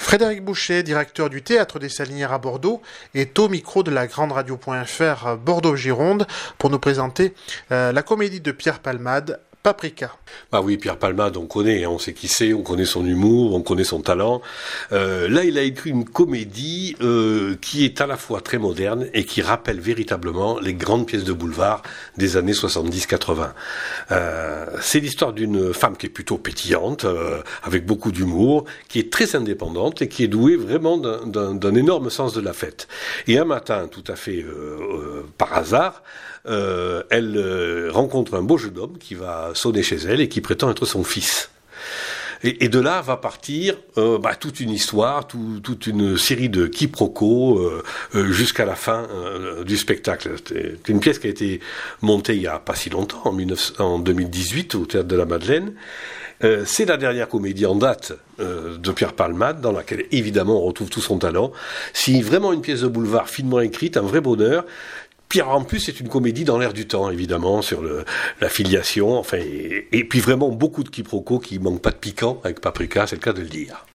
Frédéric Boucher, directeur du Théâtre des Salinières à Bordeaux, est au micro de la grande radio.fr Bordeaux-Gironde pour nous présenter la comédie de Pierre Palmade, Paprika. Ah oui, Pierre Palmade, on connaît, on sait qui c'est, on connaît son humour, on connaît son talent. Là, il a écrit une comédie qui est à la fois très moderne et qui rappelle véritablement les grandes pièces de boulevard des années 70-80. C'est l'histoire d'une femme qui est plutôt pétillante, avec beaucoup d'humour, qui est très indépendante et qui est douée vraiment d'un énorme sens de la fête. Et un matin, tout à fait par hasard, elle rencontre un beau jeune homme qui va sonner chez elle et qui prétend être son fils. Et de là va partir toute une histoire, toute une série de quiproquos jusqu'à la fin du spectacle. C'est une pièce qui a été montée il y a pas si longtemps, en 2018, au Théâtre de la Madeleine. C'est la dernière comédie en date de Pierre Palmade, dans laquelle évidemment on retrouve tout son talent. C'est vraiment une pièce de boulevard finement écrite, un vrai bonheur. Pierre, en plus, c'est une comédie dans l'air du temps, évidemment, sur la filiation, et puis vraiment beaucoup de quiproquos qui manquent pas de piquant avec Paprika, c'est le cas de le dire.